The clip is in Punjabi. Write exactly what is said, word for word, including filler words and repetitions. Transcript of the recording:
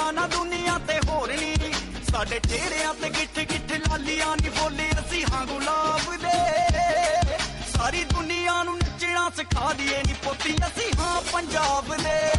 ਵਰਗਾ ਨਾ ਦੁਨੀਆ ਤੇ ਹੋਰ ਨੀ ਸਾਡੇ ਚਿਹਰਿਆਂ ਤੇ ਗਿੱਠ ਗਿੱਠ ਲਾਲੀਆਂ ਨੀ ਬੋਲੇ ਅਸੀਂ ਹਾਂ ਗੁਲਾਬ ਦੇ ਸਾਰੀ ਦੁਨੀਆ ਨੂੰ ਨੱਚਣਾ ਸਿਖਾ ਦਈਏ ਨੀ ਪੋਤੀ ਅਸੀਂ ਹਾਂ ਪੰਜਾਬ ਦੇ